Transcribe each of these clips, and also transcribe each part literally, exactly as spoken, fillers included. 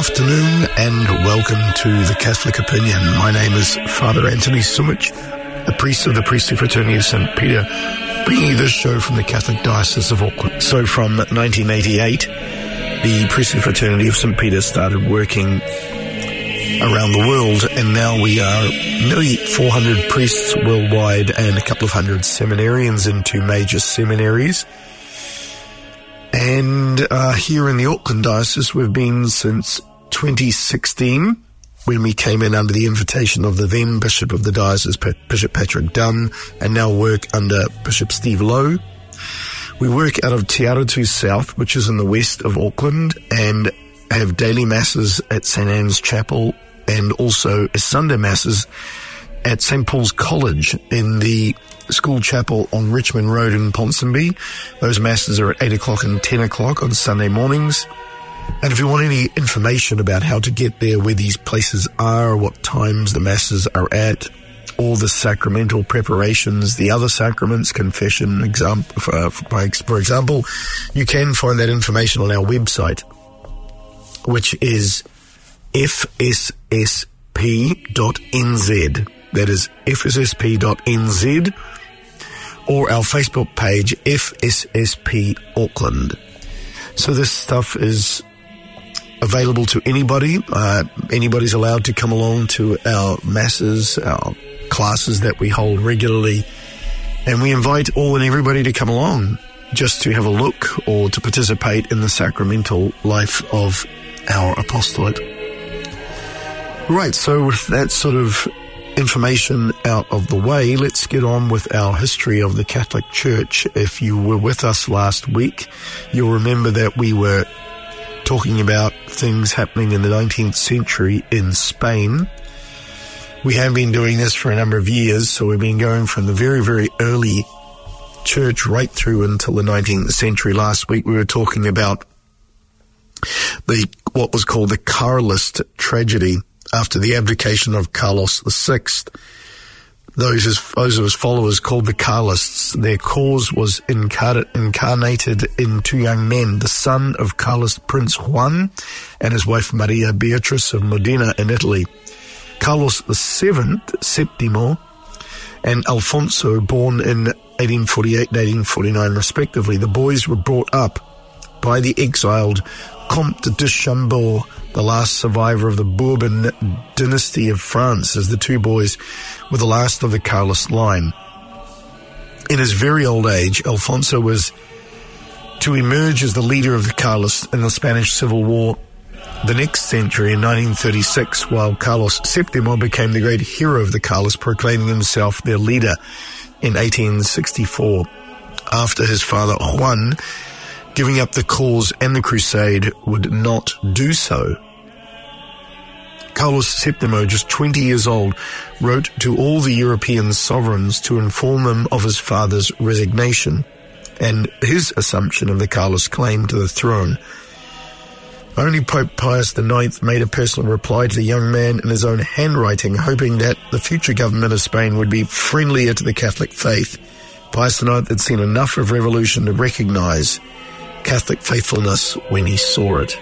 afternoon and welcome to The Catholic Opinion. My name is Father Anthony Sumich, a priest of the Priestly Fraternity of Saint Peter, bringing you this show from the Catholic Diocese of Auckland. So from nineteen eighty-eight, the Priestly Fraternity of Saint Peter started working around the world, and now we are nearly four hundred priests worldwide and a couple of hundred seminarians in two major seminaries. And uh, here in the Auckland Diocese, we've been since twenty sixteen, when we came in under the invitation of the then Bishop of the Diocese, Bishop Patrick Dunn, and now work under Bishop Steve Lowe. We work out of Te Aratu South, which is in the west of Auckland, and have daily masses at Saint Anne's Chapel, and also Sunday masses at Saint Paul's College in the school chapel on Richmond Road in Ponsonby. Those masses are at eight o'clock and ten o'clock on Sunday mornings. And if you want any information about how to get there, where these places are, what times the masses are at, all the sacramental preparations, the other sacraments, confession, exam- for, for example, you can find that information on our website, which is f s s p dot n z. That is f s s p dot n z, or our Facebook page, F S S P Auckland. So this stuff is available to anybody. Uh, anybody's allowed to come along to our masses, our classes that we hold regularly. And we invite all and everybody to come along just to have a look or to participate in the sacramental life of our apostolate. Right, so with that sort of information out of the way, let's get on with our history of the Catholic Church. If you were with us last week, you'll remember that we were talking about things happening in the nineteenth century in Spain. We have been doing this for a number of years, so we've been going from the very, very early church right through until the nineteenth century. Last week we were talking about the what was called the Carlist tragedy, after the abdication of Carlos the Sixth. Those, his, those of his followers called the Carlists, their cause was incarnate, incarnated in two young men, the son of Carlist Prince Juan and his wife Maria Beatrice of Modena in Italy. Carlos the Seventh, Septimo, and Alfonso, born in eighteen forty-eight and eighteen forty-nine respectively. The boys were brought up by the exiled Comte de Chambord, the last survivor of the Bourbon dynasty of France, as the two boys were the last of the Carlist line. In his very old age, Alfonso was to emerge as the leader of the Carlists in the Spanish Civil War the next century in nineteen thirty-six, while Carlos Septimo became the great hero of the Carlists, proclaiming himself their leader in eighteen sixty-four, after his father Juan, giving up the cause and the crusade, would not do so. Carlos Septimo, just twenty years old, wrote to all the European sovereigns to inform them of his father's resignation and his assumption of the Carlist claim to the throne. Only Pope Pius the Ninth made a personal reply to the young man in his own handwriting, hoping that the future government of Spain would be friendlier to the Catholic faith. Pius the Ninth had seen enough of revolution to recognize Catholic faithfulness when he saw it.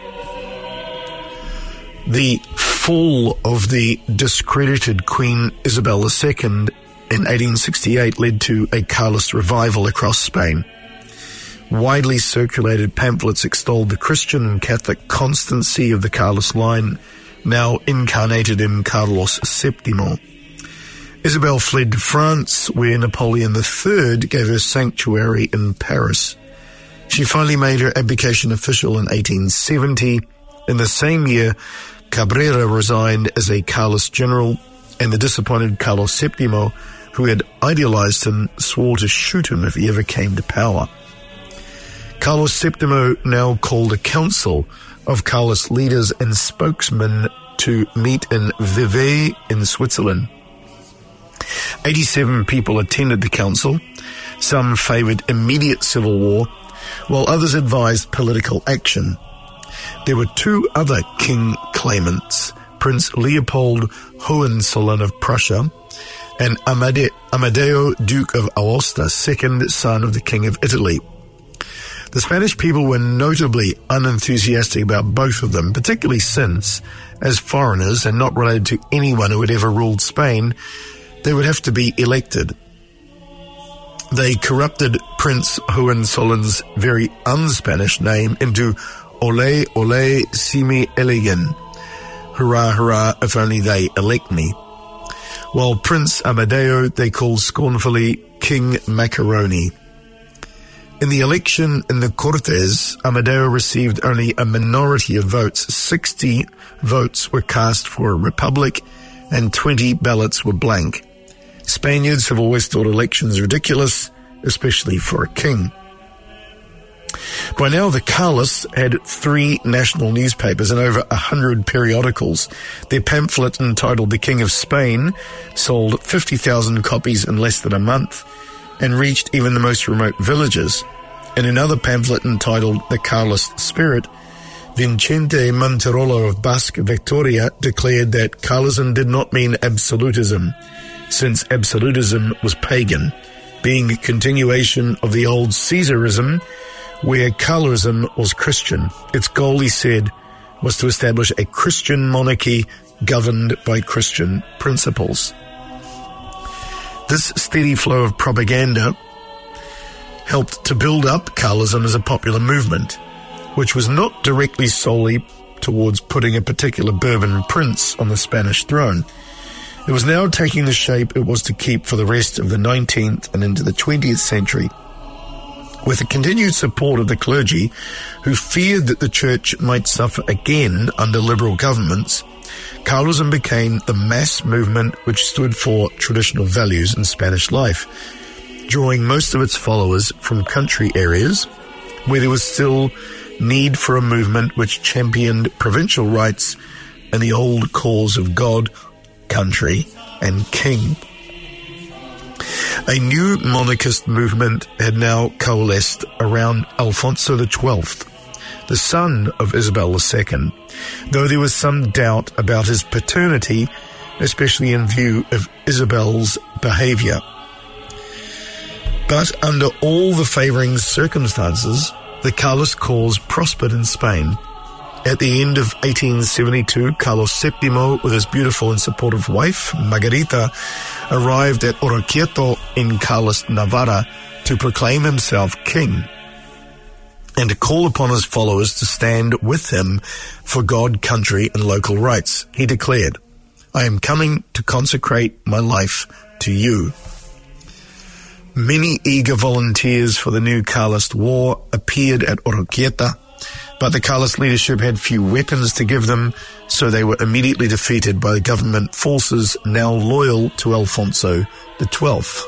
The fall of the discredited Queen Isabel the Second in eighteen sixty-eight led to a Carlist revival across Spain. Widely circulated pamphlets extolled the Christian and Catholic constancy of the Carlist line, now incarnated in Carlos Septimo. Isabel fled to France, where Napoleon the Third gave her sanctuary in Paris. She finally made her abdication official in eighteen seventy. In the same year, Cabrera resigned as a Carlist general, and the disappointed Carlos Septimo, who had idealized him, swore to shoot him if he ever came to power. Carlos Septimo now called a council of Carlist leaders and spokesmen to meet in Vevey in Switzerland. eighty-seven people attended the council. Some favored immediate civil war, while others advised political action. There were two other king claimants, Prince Leopold Hohenzollern of Prussia and Amade- Amadeo, Duke of Aosta, second son of the King of Italy. The Spanish people were notably unenthusiastic about both of them, particularly since, as foreigners and not related to anyone who had ever ruled Spain, they would have to be elected. They corrupted Prince Hohenzollerns' very un-Spanish name into Ole Ole si me eligen, hurrah hurrah if only they elect me, while Prince Amadeo they called scornfully King Macaroni. In the election in the Cortes, Amadeo received only a minority of votes. sixty votes were cast for a republic and twenty ballots were blank. Spaniards have always thought elections ridiculous, especially for a king. By now, the Carlists had three national newspapers and over a hundred periodicals. Their pamphlet entitled The King of Spain sold fifty thousand copies in less than a month and reached even the most remote villages. In another pamphlet entitled The Carlist Spirit, Vicente Manterola of Basque Victoria declared that Carlism did not mean absolutism, since absolutism was pagan, being a continuation of the old Caesarism, where Carlism was Christian. Its goal, he said, was to establish a Christian monarchy governed by Christian principles. This steady flow of propaganda helped to build up Carlism as a popular movement, which was not directly solely towards putting a particular Bourbon prince on the Spanish throne. It was now taking the shape it was to keep for the rest of the nineteenth and into the twentieth century. With the continued support of the clergy, who feared that the church might suffer again under liberal governments, Carlism became the mass movement which stood for traditional values in Spanish life, drawing most of its followers from country areas where there was still need for a movement which championed provincial rights and the old cause of God, country, and king. A new monarchist movement had now coalesced around Alfonso the twelfth, the son of Isabel the second, though there was some doubt about his paternity, especially in view of Isabel's behaviour. But under all the favouring circumstances, the Carlist cause prospered in Spain. At the end of eighteen seventy-two, Carlos the Seventh, with his beautiful and supportive wife, Margarita, arrived at Oroquieto in Carlist Navarra to proclaim himself king and to call upon his followers to stand with him for God, country, and local rights. He declared, "I am coming to consecrate my life to you." Many eager volunteers for the new Carlist war appeared at Oroquieta, but the Carlist leadership had few weapons to give them, so they were immediately defeated by the government forces now loyal to Alfonso the twelfth.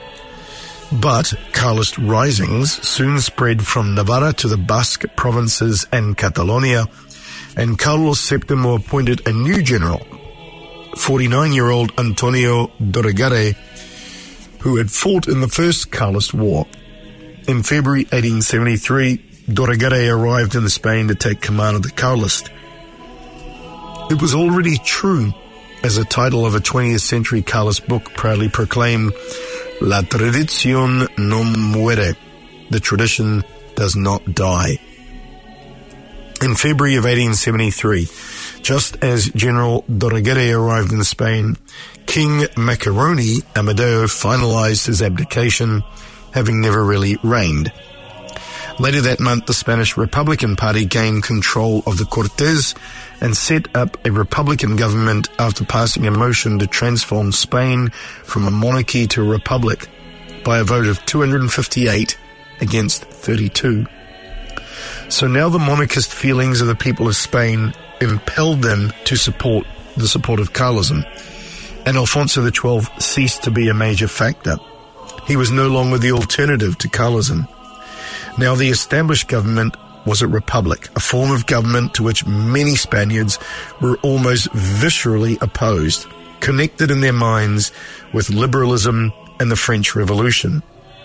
But Carlist risings soon spread from Navarra to the Basque provinces and Catalonia, and Carlos the Seventh appointed a new general, forty-nine-year-old Antonio Dorigare, who had fought in the First Carlist War. In February eighteen seventy-three, Dorigare arrived in Spain to take command of the Carlist. It was already true, as the title of a twentieth century Carlist book proudly proclaimed, La tradición no muere, the tradition does not die. In February of eighteen seventy-three, just as General Dorigare arrived in Spain, King Macaroni Amadeo finalized his abdication, having never really reigned. Later that month, the Spanish Republican Party gained control of the Cortes and set up a republican government after passing a motion to transform Spain from a monarchy to a republic by a vote of two hundred fifty-eight against thirty-two. So now the monarchist feelings of the people of Spain impelled them to support the support of Carlism, and Alfonso the twelfth ceased to be a major factor. He was no longer the alternative to Carlism. Now the established government was a republic, a form of government to which many Spaniards were almost viscerally opposed, connected in their minds with liberalism and the French Revolution.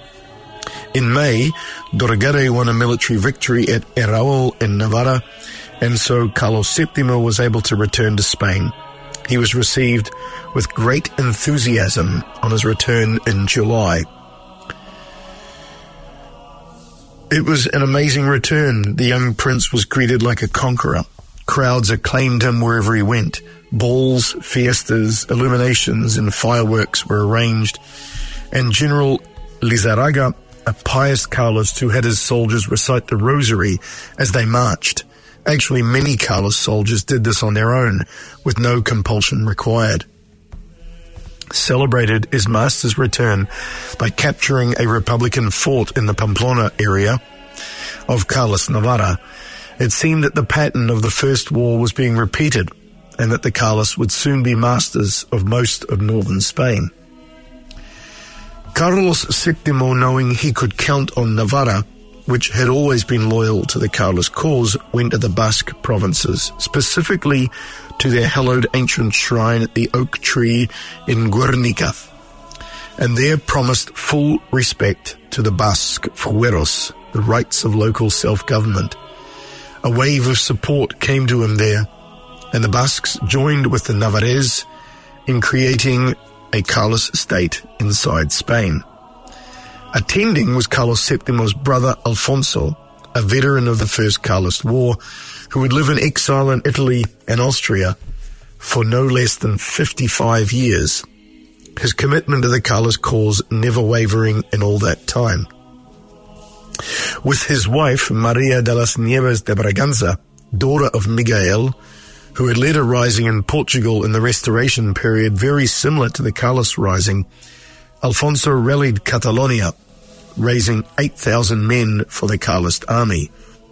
In May, Dorigare won a military victory at Eraul in Navarra, and so Carlos the Seventh was able to return to Spain. He was received with great enthusiasm on his return in July. It was an amazing return. The young prince was greeted like a conqueror. Crowds acclaimed him wherever he went. Balls, fiestas, illuminations, and fireworks were arranged. And General Lizarraga, a pious Carlist who had his soldiers recite the rosary as they marched. Actually, many Carlist soldiers did this on their own, with no compulsion required. Celebrated his master's return by capturing a Republican fort in the Pamplona area of Carlist Navarra. It seemed that the pattern of the First War was being repeated, and that the Carlists would soon be masters of most of northern Spain. Carlos the Second, knowing he could count on Navarra, which had always been loyal to the Carlist cause, went to the Basque provinces, specifically to their hallowed ancient shrine at the oak tree in Guernica, and there promised full respect to the Basque fueros, the rights of local self-government. A wave of support came to him there, and the Basques joined with the Navarrese in creating a Carlist state inside Spain. Attending was Carlos the Second's brother Alfonso, a veteran of the First Carlist War, who would live in exile in Italy and Austria for no less than fifty-five years, his commitment to the Carlist cause never wavering in all that time. With his wife, Maria de las Nieves de Braganza, daughter of Miguel, who had led a rising in Portugal in the Restoration period very similar to the Carlist rising, Alfonso rallied Catalonia, raising eight thousand men for the Carlist army.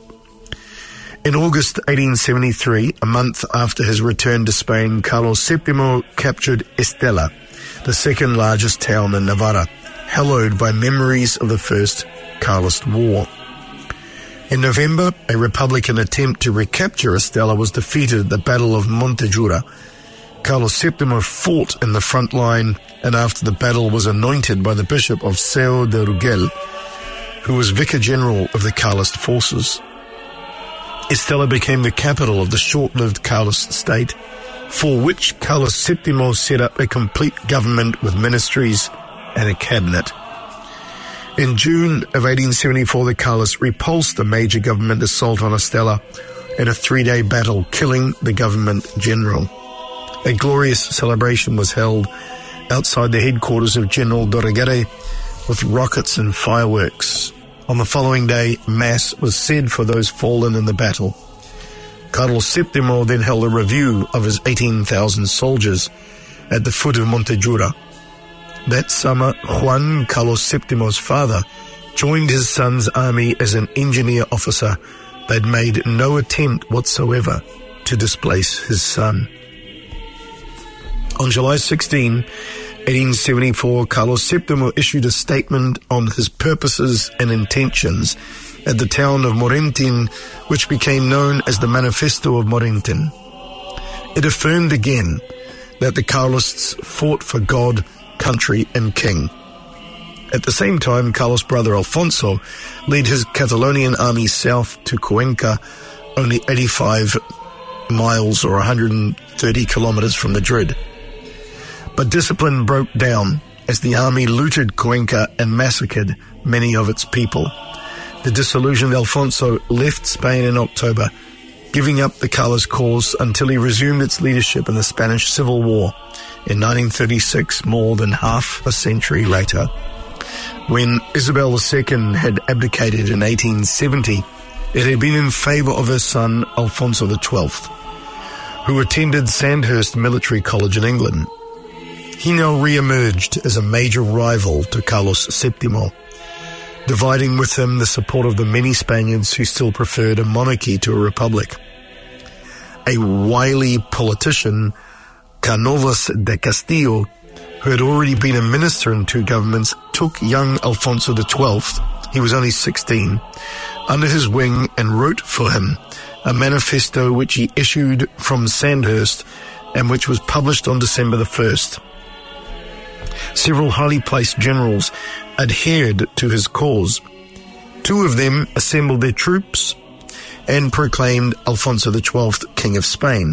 In August eighteen seventy-three, a month after his return to Spain, Carlos the Second captured Estella, the second largest town in Navarra, hallowed by memories of the First Carlist War. In November, a Republican attempt to recapture Estella was defeated at the Battle of Montejura. Carlos the Second fought in the front line, and after the battle was anointed by the Bishop of Seu de Urgell, who was Vicar General of the Carlist forces. Estella became the capital of the short-lived Carlist state, for which Carlos the Second set up a complete government with ministries and a cabinet. In June of eighteen seventy-four, the Carlists repulsed a major government assault on Estella in a three-day battle, killing the government general. A glorious celebration was held outside the headquarters of General Dorriguere with rockets and fireworks. On the following day, Mass was said for those fallen in the battle. Carlos the Second then held a review of his eighteen thousand soldiers at the foot of Montejura. That summer, Juan, Carlos the Second's father, joined his son's army as an engineer officer. They'd made no attempt whatsoever to displace his son. On July sixteenth, eighteen seventy-four, Carlos the Second issued a statement on his purposes and intentions at the town of Morentin, which became known as the Manifesto of Morentin. It affirmed again that the Carlists fought for God, country, and king. At the same time, Carlos' brother Alfonso led his Catalonian army south to Cuenca, only eighty-five miles or one hundred thirty kilometers from Madrid. But discipline broke down as the army looted Cuenca and massacred many of its people. The disillusioned Alfonso left Spain in October, giving up the Carlist cause until he resumed its leadership in the Spanish Civil War in nineteen thirty-six, more than half a century later. When Isabel the Second had abdicated in eighteen seventy, it had been in favour of her son Alfonso the Twelfth, who attended Sandhurst Military College in England. He now re-emerged as a major rival to Carlos the Second, dividing with him the support of the many Spaniards who still preferred a monarchy to a republic. A wily politician, Cánovas de Castillo, who had already been a minister in two governments, took young Alfonso the Twelfth, he was only sixteen, under his wing and wrote for him a manifesto which he issued from Sandhurst and which was published on December the first. Several highly placed generals adhered to his cause. Two of them assembled their troops and proclaimed Alfonso the Twelfth King of Spain.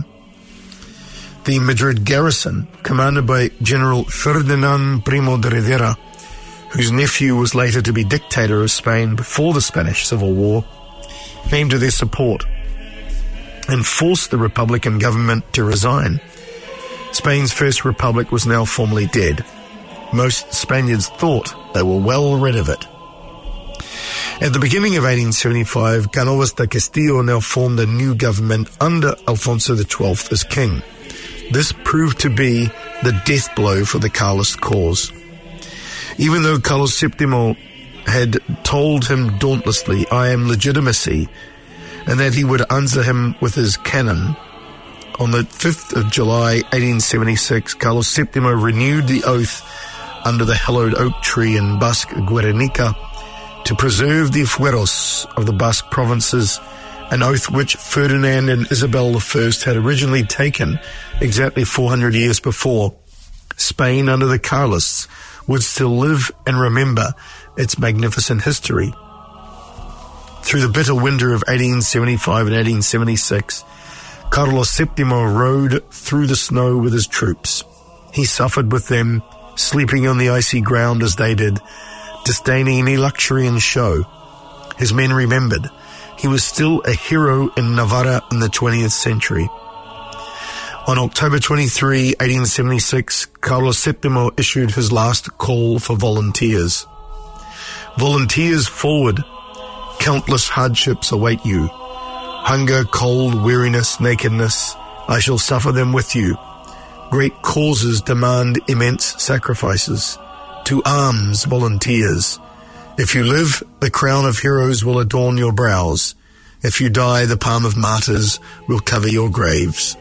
The Madrid garrison, commanded by General Ferdinand Primo de Rivera, whose nephew was later to be dictator of Spain before the Spanish Civil War, came to their support and forced the Republican government to resign. Spain's first republic was now formally dead. Most Spaniards thought they were well rid of it. At the beginning of eighteen seventy-five, Cánovas de Castillo now formed a new government under Alfonso the twelfth as king. This proved to be the death blow for the Carlist cause. Even though Carlos Septimo had told him dauntlessly, "I am legitimacy," and that he would answer him with his cannon, on the fifth of July, eighteen seventy-six, Carlos Septimo renewed the oath under the hallowed oak tree in Basque Guernica to preserve the fueros of the Basque provinces, an oath which Ferdinand and Isabel the First had originally taken exactly four hundred years before. Spain, under the Carlists, would still live and remember its magnificent history. Through the bitter winter of eighteen seventy-five and eighteen seventy-six, Carlos Septimo rode through the snow with his troops. He suffered with them, sleeping on the icy ground as they did, disdaining any luxury and show. His men remembered he was still a hero in Navarra in the twentieth century. On October twenty-third, eighteen seventy-six, Carlos Septimo issued his last call for volunteers. Volunteers forward. Countless hardships await you. Hunger, cold, weariness, nakedness, I shall suffer them with you. Great causes demand immense sacrifices. To arms, volunteers. If you live, the crown of heroes will adorn your brows. If you die, the palm of martyrs will cover your graves.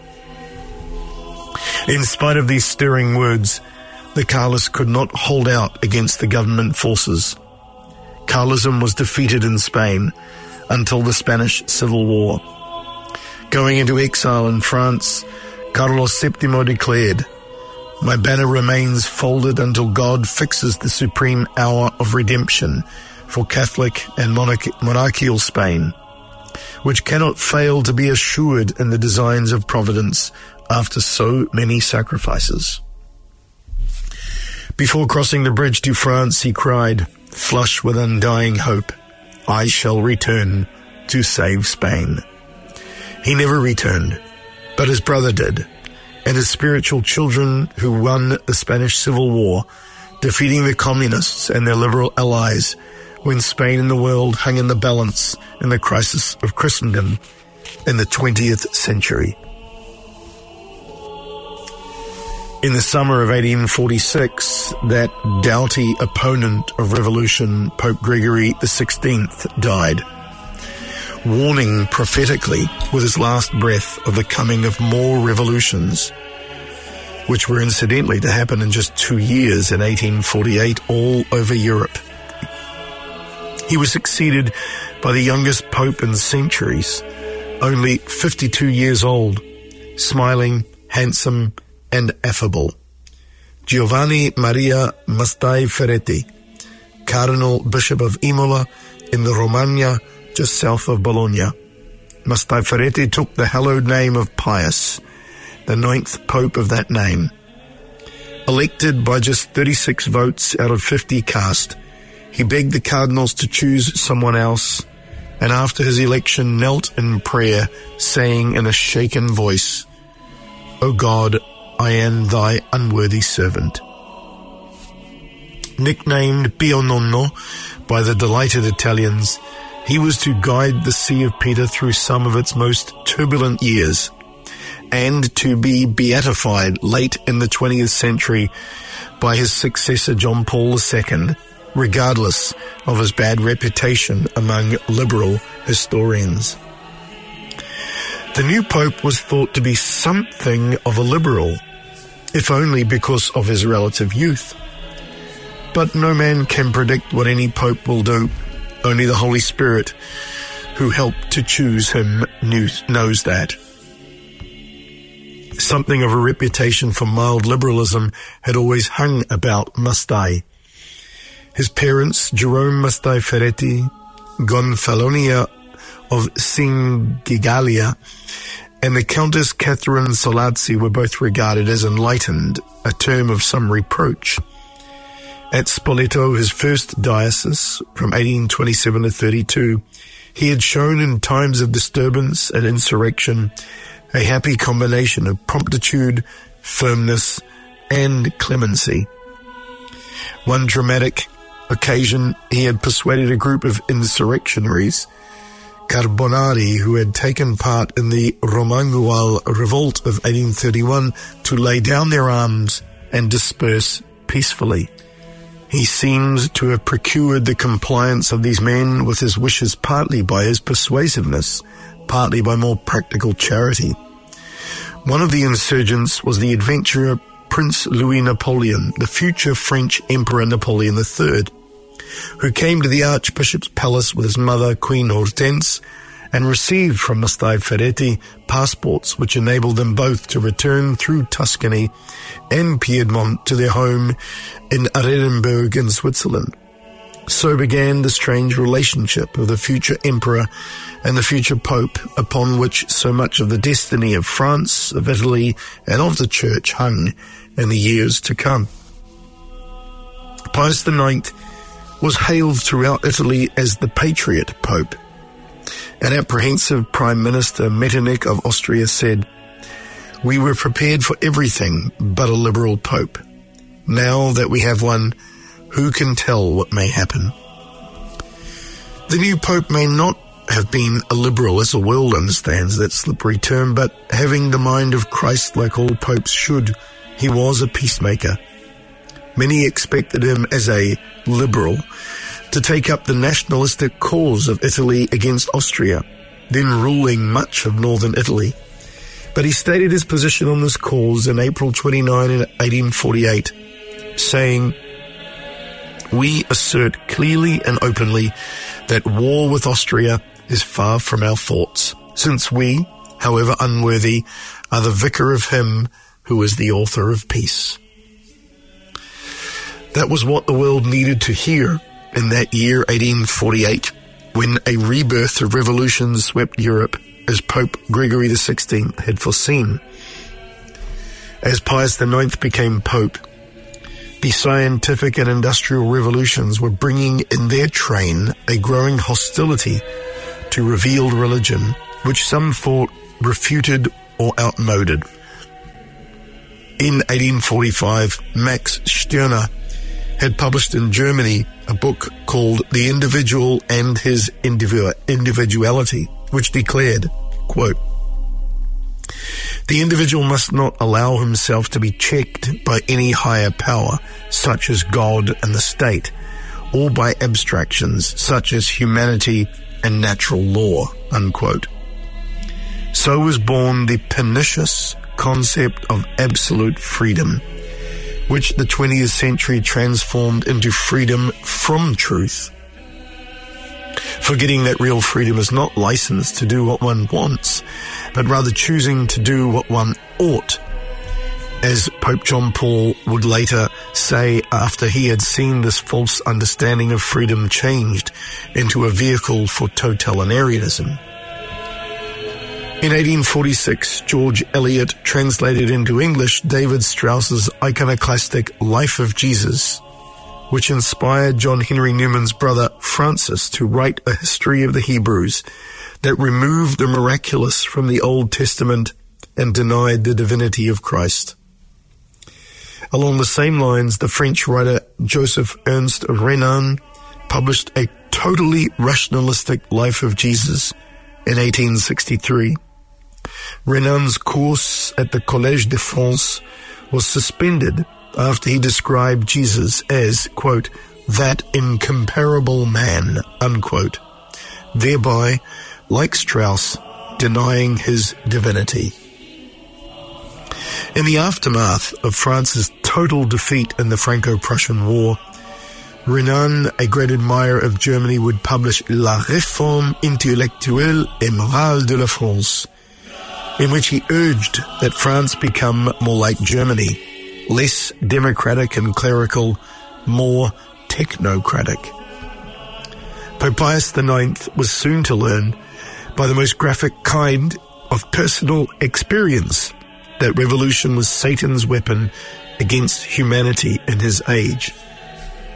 In spite of these stirring words, the Carlists could not hold out against the government forces. Carlism was defeated in Spain until the Spanish Civil War. Going into exile in France, Carlos Septimo declared, "My banner remains folded until God fixes the supreme hour of redemption for Catholic and monarch- monarchical Spain, which cannot fail to be assured in the designs of Providence after so many sacrifices." Before crossing the bridge to France, he cried, flush with undying hope, "I shall return to save Spain." He never returned, but his brother did, and his spiritual children who won the Spanish Civil War, defeating the communists and their liberal allies when Spain and the world hung in the balance in the crisis of Christendom in the twentieth century. In the summer of eighteen forty-six, that doughty opponent of revolution, Pope Gregory the sixteenth, died, warning prophetically with his last breath of the coming of more revolutions, which were incidentally to happen in just two years in eighteen forty-eight all over Europe. He was succeeded by the youngest pope in centuries, only fifty-two years old, smiling, handsome, and affable. Giovanni Maria Mastai Ferretti, Cardinal Bishop of Imola in the Romagna, just south of Bologna. Mastai Ferretti took the hallowed name of Pius, the ninth pope of that name. Elected by just thirty-six votes out of fifty cast, he begged the cardinals to choose someone else, and after his election knelt in prayer, saying in a shaken voice, "O God, I am thy unworthy servant." Nicknamed Pio Nonno by the delighted Italians, he was to guide the See of Peter through some of its most turbulent years, and to be beatified late in the twentieth century by his successor John Paul the Second, regardless of his bad reputation among liberal historians. The new pope was thought to be something of a liberal, if only because of his relative youth. But no man can predict what any pope will do. Only the Holy Spirit, who helped to choose him, knows that. Something of a reputation for mild liberalism had always hung about Mastai. His parents, Jerome Mastai Ferretti, Gonfalonia of Singigalia, and the Countess Catherine Solazzi were both regarded as enlightened, a term of some reproach. At Spoleto, his first diocese, from eighteen twenty-seven to thirty-two, he had shown in times of disturbance and insurrection a happy combination of promptitude, firmness, and clemency. One dramatic occasion, he had persuaded a group of insurrectionaries, Carbonari, who had taken part in the Romangual revolt of eighteen thirty-one, to lay down their arms and disperse peacefully. He seems to have procured the compliance of these men with his wishes partly by his persuasiveness, partly by more practical charity. One of the insurgents was the adventurer Prince Louis Napoleon, the future French Emperor Napoleon the Third, who came to the Archbishop's palace with his mother, Queen Hortense, and received from Mastai Ferretti passports which enabled them both to return through Tuscany and Piedmont to their home in Arenenberg in Switzerland. So began the strange relationship of the future emperor and the future pope, upon which so much of the destiny of France, of Italy, and of the Church hung in the years to come. Pius the Ninth was hailed throughout Italy as the Patriot Pope. An apprehensive Prime Minister, Metternich of Austria, said, "We were prepared for everything but a liberal Pope. Now that we have one, who can tell what may happen?" The new Pope may not have been a liberal, as the world understands that slippery term, but having the mind of Christ like all popes should, he was a peacemaker. Many expected him as a liberal to take up the nationalistic cause of Italy against Austria, then ruling much of northern Italy. But he stated his position on this cause in April twenty-ninth, eighteen forty-eight, saying, "We assert clearly and openly that war with Austria is far from our thoughts, since we, however unworthy, are the vicar of him who is the author of peace." That was what the world needed to hear in that year, eighteen forty-eight, when a rebirth of revolution swept Europe, as Pope Gregory the Sixteenth had foreseen. As Pius the Ninth became Pope, the scientific and industrial revolutions were bringing in their train a growing hostility to revealed religion, which some thought refuted or outmoded. In eighteen forty-five, Max Stirner had published in Germany a book called The Individual and His Individu- Individuality, which declared, quote, "The individual must not allow himself to be checked by any higher power, such as God and the state, or by abstractions such as humanity and natural law," unquote. So was born the pernicious concept of absolute freedom, which the twentieth century transformed into freedom from truth. Forgetting that real freedom is not license to do what one wants, but rather choosing to do what one ought, as Pope John Paul would later say after he had seen this false understanding of freedom changed into a vehicle for totalitarianism. In eighteen forty-six, George Eliot translated into English David Strauss's iconoclastic Life of Jesus, which inspired John Henry Newman's brother Francis to write a history of the Hebrews that removed the miraculous from the Old Testament and denied the divinity of Christ. Along the same lines, the French writer Joseph Ernst Renan published a totally rationalistic Life of Jesus in eighteen sixty-three. Renan's course at the Collège de France was suspended after he described Jesus as, quote, "that incomparable man," unquote, thereby, like Strauss, denying his divinity. In the aftermath of France's total defeat in the Franco-Prussian War, Renan, a great admirer of Germany, would publish La Réforme intellectuelle et morale de la France, in which he urged that France become more like Germany, less democratic and clerical, more technocratic. Pope Pius the Ninth was soon to learn, by the most graphic kind of personal experience, that revolution was Satan's weapon against humanity in his age.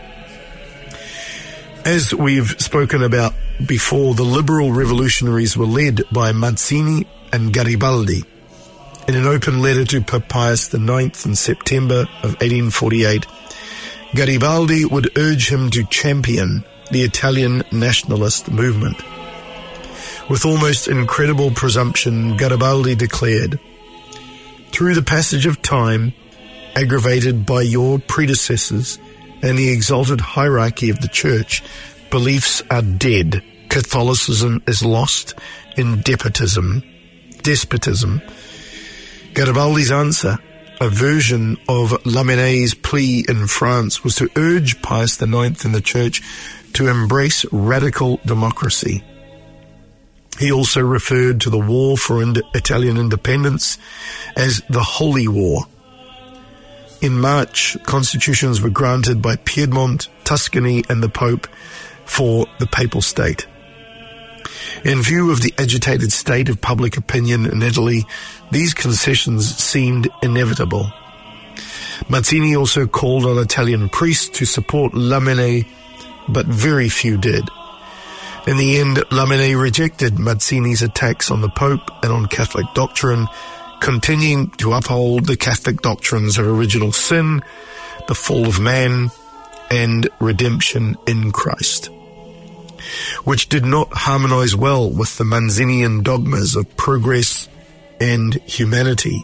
As we've spoken about before, the liberal revolutionaries were led by Mazzini and Garibaldi. In an open letter to Pope Pius the ninth in September of eighteen forty-eight, Garibaldi would urge him to champion the Italian nationalist movement. With almost incredible presumption, Garibaldi declared, "Through the passage of time, aggravated by your predecessors and the exalted hierarchy of the Church, beliefs are dead. Catholicism is lost in despotism." Despotism. Garibaldi's answer, a version of Lamennais' plea in France, was to urge Pius the ninth and the Church to embrace radical democracy. He also referred to the war for ind- Italian independence as the Holy War. In March, constitutions were granted by Piedmont, Tuscany, and the Pope for the Papal State. In view of the agitated state of public opinion in Italy, these concessions seemed inevitable. Mazzini also called on Italian priests to support Lamennais, but very few did. In the end, Lamennais rejected Mazzini's attacks on the Pope and on Catholic doctrine, continuing to uphold the Catholic doctrines of original sin, the fall of man, and redemption in Christ, which did not harmonize well with the Mazzinian dogmas of progress and humanity.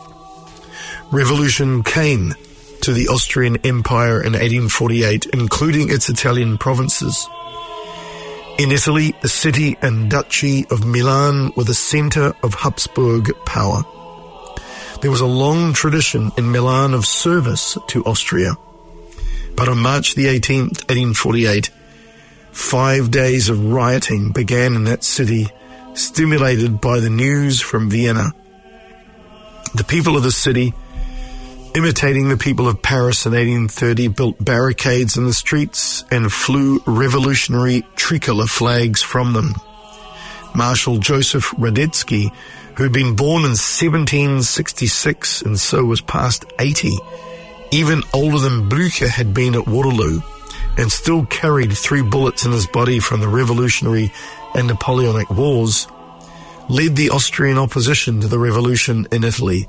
Revolution came to the Austrian Empire in eighteen forty-eight, including its Italian provinces. In Italy, the city and duchy of Milan were the center of Habsburg power. There was a long tradition in Milan of service to Austria. But on March the eighteenth, eighteen forty-eight, five days of rioting began in that city, stimulated by the news from Vienna. The people of the city, imitating the people of Paris in eighteen thirty, built barricades in the streets and flew revolutionary tricolor flags from them. Marshal Joseph Radetzky, who had been born in seventeen sixty-six and so was past eighty, even older than Blücher had been at Waterloo, and still carried three bullets in his body from the Revolutionary and Napoleonic Wars, led the Austrian opposition to the revolution in Italy.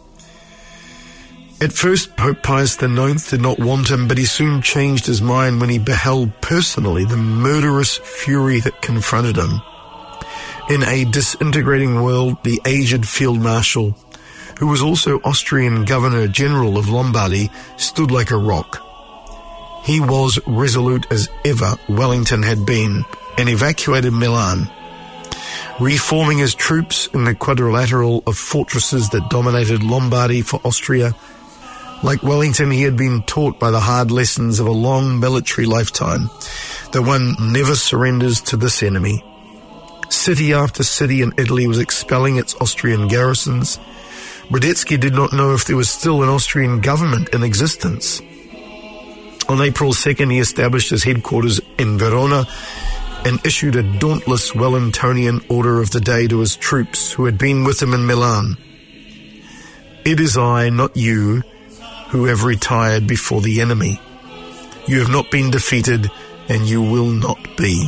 At first, Pope Pius the ninth did not want him, but he soon changed his mind when he beheld personally the murderous fury that confronted him. In a disintegrating world, the aged Field Marshal, who was also Austrian Governor-General of Lombardy, stood like a rock. He was resolute as ever Wellington had been, and evacuated Milan, reforming his troops in the quadrilateral of fortresses that dominated Lombardy for Austria. Like Wellington, he had been taught by the hard lessons of a long military lifetime that one never surrenders to this enemy. City after city in Italy was expelling its Austrian garrisons. Radetzky did not know if there was still an Austrian government in existence. On April second, he established his headquarters in Verona and issued a dauntless Wellingtonian order of the day to his troops who had been with him in Milan. "It is I, not you, who have retired before the enemy. You have not been defeated, and you will not be."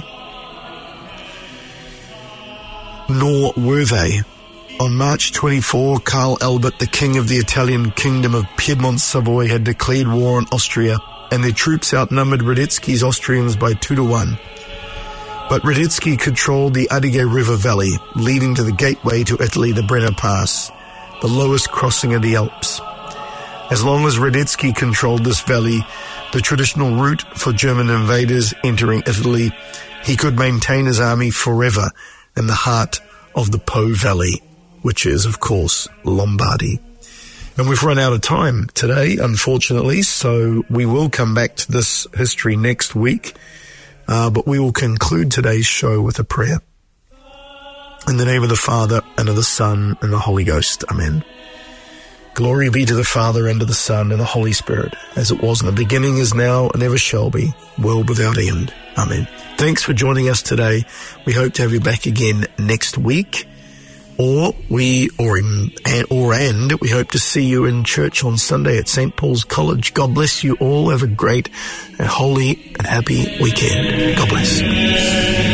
Nor were they. On March twenty-fourth, Karl Albert, the king of the Italian kingdom of Piedmont-Savoy, had declared war on Austria, and their troops outnumbered Radetzky's Austrians by two to one. But Radetzky controlled the Adige River Valley, leading to the gateway to Italy, the Brenner Pass, the lowest crossing of the Alps. As long as Radetzky controlled this valley, the traditional route for German invaders entering Italy, he could maintain his army forever in the heart of the Po Valley, which is, of course, Lombardy. And we've run out of time today, unfortunately, so we will come back to this history next week, uh, but we will conclude today's show with a prayer. In the name of the Father, and of the Son, and the Holy Ghost. Amen. Glory be to the Father, and to the Son, and the Holy Spirit, as it was in the beginning, is now, and ever shall be, world without end. Amen. Thanks for joining us today. We hope to have you back again next week. or we, or in, or and we hope to see you in church on Sunday at Saint Paul's College. God bless you all. Have a great and holy and happy weekend. God bless.